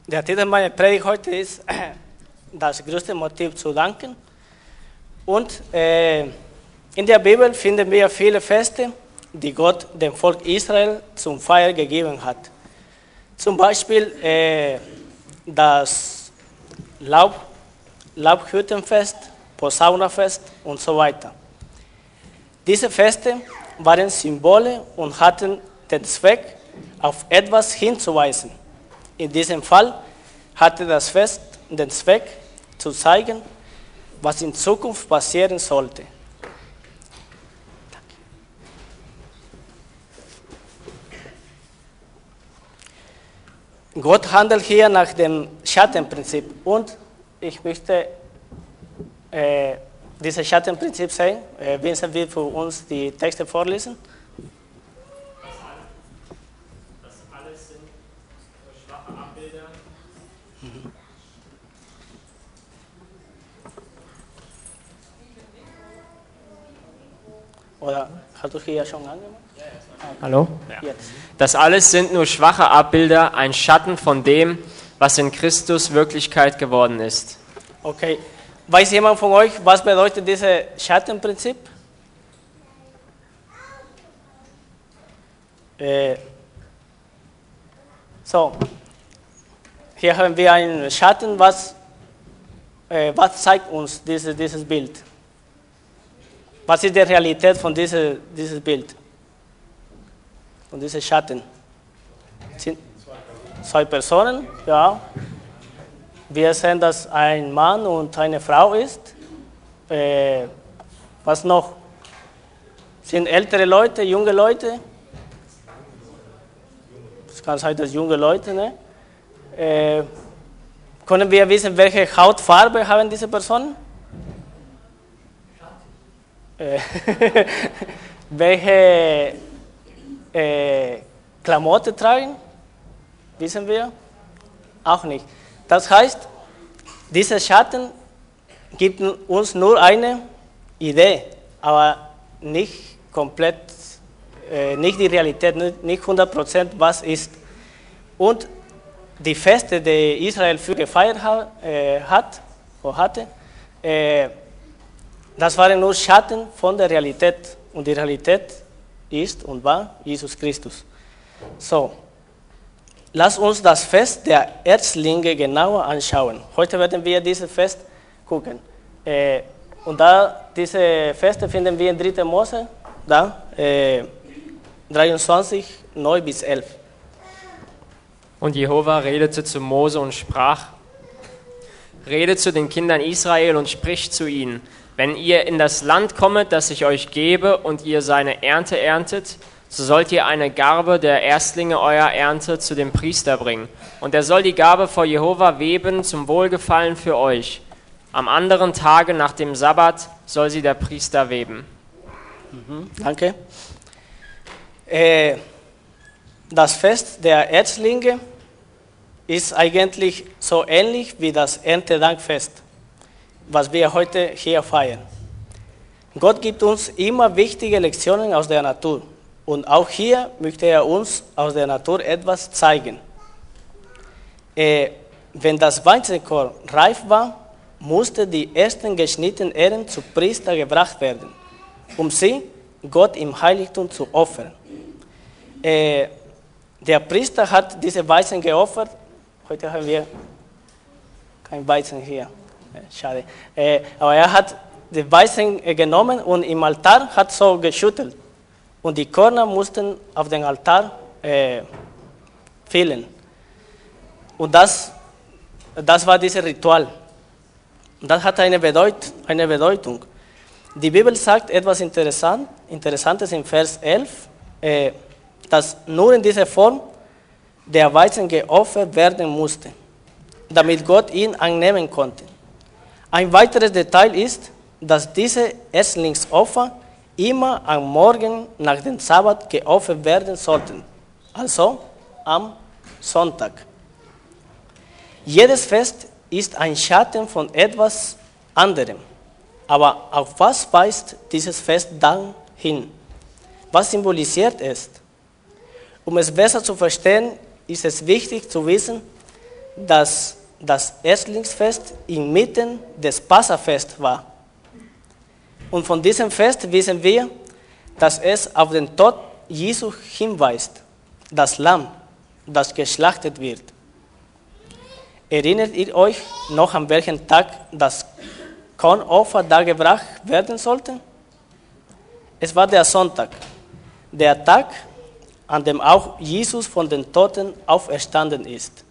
Der Titel meiner Predigt heute ist das größte Motiv zu danken. Und in der Bibel finden wir viele Feste, die Gott dem Volk Israel zum Feier gegeben hat. Zum Beispiel das Laubhüttenfest, Posaunenfest und so weiter. Diese Feste waren Symbole und hatten den Zweck, auf etwas hinzuweisen. In diesem Fall hatte das Fest den Zweck, zu zeigen, was in Zukunft passieren sollte. Gott handelt hier nach dem Schattenprinzip und ich möchte dieses Schattenprinzip sehen. Vincent wird für uns die Texte vorlesen. Das alles sind schwache Abbilder. Oder hast du hier schon angemacht? Hallo? Jetzt. Das alles sind nur schwache Abbilder, ein Schatten von dem, was in Christus Wirklichkeit geworden ist. Okay. Weiß jemand von euch, was bedeutet dieses Schattenprinzip? So, hier haben wir einen Schatten, was zeigt uns dieses Bild? Was ist die Realität von dieses Bild? Von diesem Schatten? Sind zwei Personen, ja. Wir sehen, dass ein Mann und eine Frau ist. Was noch? Sind ältere Leute, junge Leute? Es kann sein, dass junge Leute, ne? Können wir wissen, welche Hautfarbe haben diese Personen? Welche Klamotten tragen? Wissen wir? Auch nicht. Das heißt, dieser Schatten gibt uns nur eine Idee, aber nicht komplett, nicht die Realität, nicht 100%, was ist. Und die Feste, die Israel für gefeiert hatte, das waren nur Schatten von der Realität. Und die Realität ist und war Jesus Christus. So, lass uns das Fest der Erzlinge genauer anschauen. Heute werden wir dieses Fest gucken. Und da diese Feste finden wir in 3. Mose, da 23, 9 bis 11. Und Jehova redete zu Mose und sprach: Rede zu den Kindern Israel und sprich zu ihnen: Wenn ihr in das Land kommet, das ich euch gebe, und ihr seine Ernte erntet, so sollt ihr eine Garbe der Erstlinge eurer Ernte zu dem Priester bringen. Und er soll die Garbe vor Jehova weben zum Wohlgefallen für euch. Am anderen Tage nach dem Sabbat soll sie der Priester weben. Danke. Das Fest der Erzlinge ist eigentlich so ähnlich wie das Erntedankfest, was wir heute hier feiern. Gott gibt uns immer wichtige Lektionen aus der Natur. Und auch hier möchte er uns aus der Natur etwas zeigen. Wenn das Weizenkorn reif war, mussten die ersten geschnittenen Ähren zu Priester gebracht werden, um sie Gott im Heiligtum zu opfern. Der Priester hat diese Weizen geopfert. Heute haben wir kein Weizen hier. Schade. Aber er hat die Weizen genommen und im Altar hat so geschüttelt. Und die Körner mussten auf den Altar fielen. Und das war dieses Ritual. Und das hat eine Bedeutung. Die Bibel sagt etwas Interessantes in Vers 11, dass nur in dieser Form der Weizen geopfert werden musste, damit Gott ihn annehmen konnte. Ein weiteres Detail ist, dass diese Erstlingsopfer immer am Morgen nach dem Sabbat geopfert werden sollten, also am Sonntag. Jedes Fest ist ein Schatten von etwas anderem. Aber auf was weist dieses Fest dann hin? Was symbolisiert es? Um es besser zu verstehen, ist es wichtig zu wissen, dass das Erstlingsfest inmitten des Passafest war. Und von diesem Fest wissen wir, dass es auf den Tod Jesu hinweist, das Lamm, das geschlachtet wird. Erinnert ihr euch noch, an welchen Tag das Kornopfer dargebracht werden sollte? Es war der Sonntag, der Tag, an dem auch Jesus von den Toten auferstanden ist.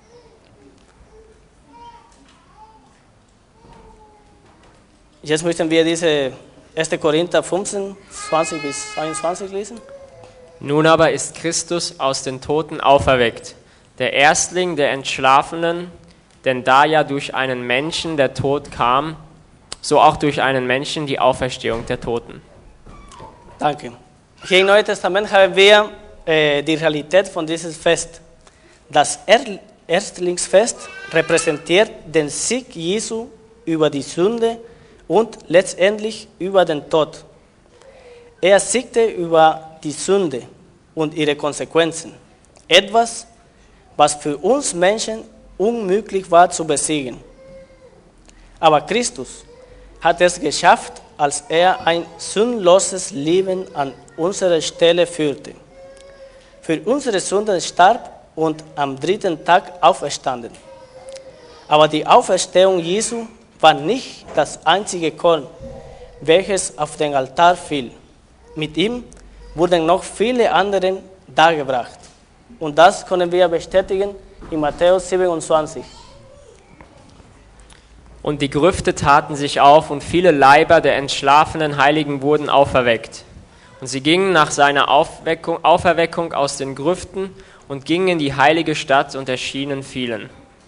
Jetzt möchten wir diese 1. Korinther 15, 20 bis 21 lesen. Nun aber ist Christus aus den Toten auferweckt, der Erstling der Entschlafenen, denn da ja durch einen Menschen der Tod kam, so auch durch einen Menschen die Auferstehung der Toten. Danke. Hier im Neuen Testament haben wir die Realität von diesem Fest. Das Erstlingsfest repräsentiert den Sieg Jesu über die Sünde und letztendlich über den Tod. Er siegte über die Sünde und ihre Konsequenzen. Etwas, was für uns Menschen unmöglich war zu besiegen. Aber Christus hat es geschafft, als er ein sündloses Leben an unserer Stelle führte. Für unsere Sünden starb und am 3. Tag auferstanden. Aber die Auferstehung Jesu war nicht das einzige Korn, welches auf den Altar fiel. Mit ihm wurden noch viele andere dargebracht. Und das können wir bestätigen in Matthäus 27. Und die Grüfte taten sich auf, und viele Leiber der entschlafenen Heiligen wurden auferweckt. Und sie gingen nach seiner Auferweckung aus den Grüften und gingen in die heilige Stadt und erschienen vielen.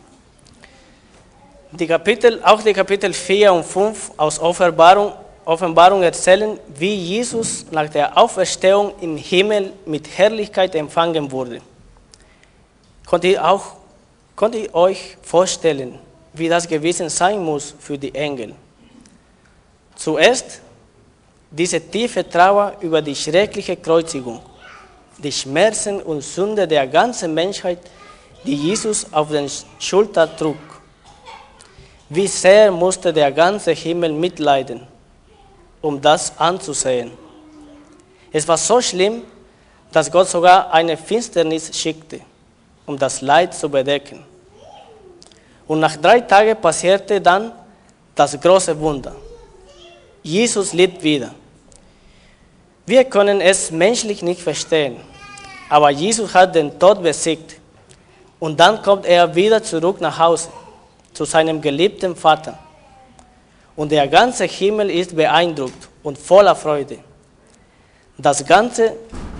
Auch die Kapitel 4 und 5 aus Offenbarung erzählen, wie Jesus nach der Auferstehung im Himmel mit Herrlichkeit empfangen wurde. Könnt ihr euch vorstellen, wie das gewesen sein muss für die Engel? Zuerst diese tiefe Trauer über die schreckliche Kreuzigung, die Schmerzen und Sünde der ganzen Menschheit, die Jesus auf den Schultern trug. Wie sehr musste der ganze Himmel mitleiden, um das anzusehen. Es war so schlimm, dass Gott sogar eine Finsternis schickte, um das Leid zu bedecken. Und nach 3 Tagen passierte dann das große Wunder. Jesus lebt wieder. Wir können es menschlich nicht verstehen, aber Jesus hat den Tod besiegt. Und dann kommt er wieder zurück nach Hause, zu seinem geliebten Vater. Und der ganze Himmel ist beeindruckt und voller Freude. Das ganze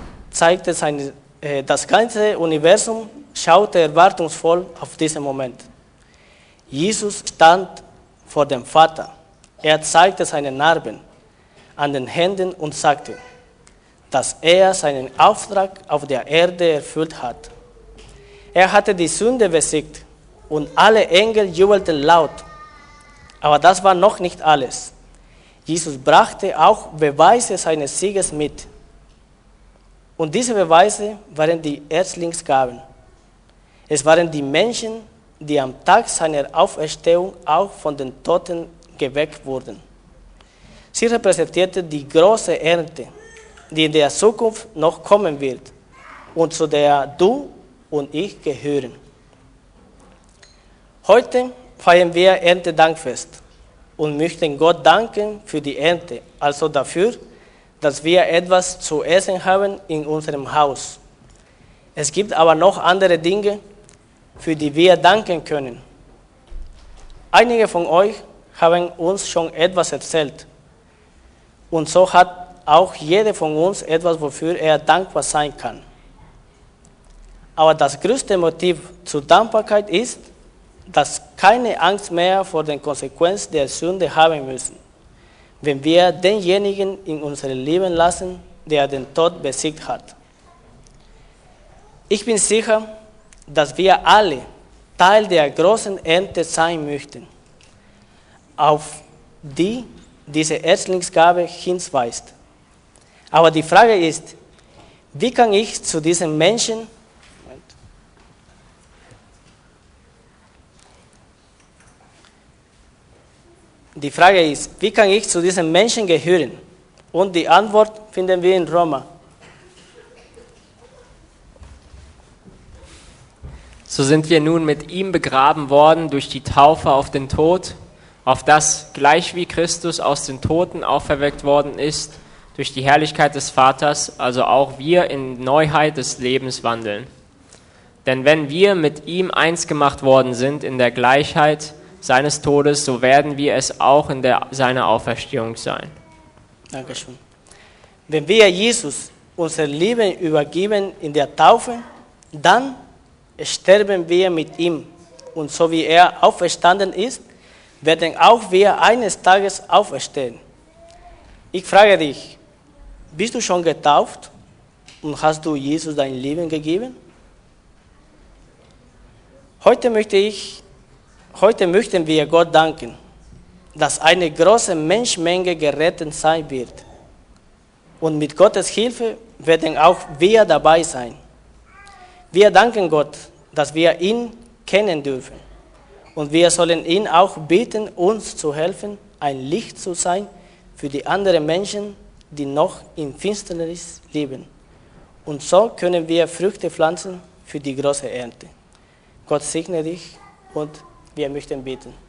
Universum schaute erwartungsvoll auf diesen Moment. Jesus stand vor dem Vater. Er zeigte seine Narben an den Händen und sagte, dass er seinen Auftrag auf der Erde erfüllt hat. Er hatte die Sünde besiegt und alle Engel jubelten laut. Aber das war noch nicht alles. Jesus brachte auch Beweise seines Sieges mit. Und diese Beweise waren die Erstlingsgaben. Es waren die Menschen, die am Tag seiner Auferstehung auch von den Toten geweckt wurden. Sie repräsentierten die große Ernte, die in der Zukunft noch kommen wird und zu der du und ich gehören. Heute feiern wir Erntedankfest und möchten Gott danken für die Ernte, also dafür, dass wir etwas zu essen haben in unserem Haus. Es gibt aber noch andere Dinge, für die wir danken können. Einige von euch haben uns schon etwas erzählt. Und so hat auch jeder von uns etwas, wofür er dankbar sein kann. Aber das größte Motiv zur Dankbarkeit ist, dass keine Angst mehr vor den Konsequenzen der Sünde haben müssen, wenn wir denjenigen in unser Leben lassen, der den Tod besiegt hat. Ich bin sicher, dass wir alle Teil der großen Ernte sein möchten, auf die diese Erstlingsgabe hinweist. Aber die Frage ist, wie kann ich zu diesen Menschen Die Frage ist, wie kann ich zu diesen Menschen gehören? Und die Antwort finden wir in Römer. So sind wir nun mit ihm begraben worden durch die Taufe auf den Tod, auf das, gleich wie Christus aus den Toten auferweckt worden ist, durch die Herrlichkeit des Vaters, also auch wir in Neuheit des Lebens wandeln. Denn wenn wir mit ihm eins gemacht worden sind in der Gleichheit seines Todes, so werden wir es auch in seiner Auferstehung sein. Dankeschön. Wenn wir Jesus unser Leben übergeben in der Taufe, dann sterben wir mit ihm. Und so wie er auferstanden ist, werden auch wir eines Tages auferstehen. Ich frage dich, bist du schon getauft und hast du Jesus dein Leben gegeben? Heute möchten wir Gott danken, dass eine große Menschenmenge gerettet sein wird. Und mit Gottes Hilfe werden auch wir dabei sein. Wir danken Gott, dass wir ihn kennen dürfen. Und wir sollen ihn auch bitten, uns zu helfen, ein Licht zu sein für die anderen Menschen, die noch in Finsternis leben. Und so können wir Früchte pflanzen für die große Ernte. Gott segne dich und wir möchten beten.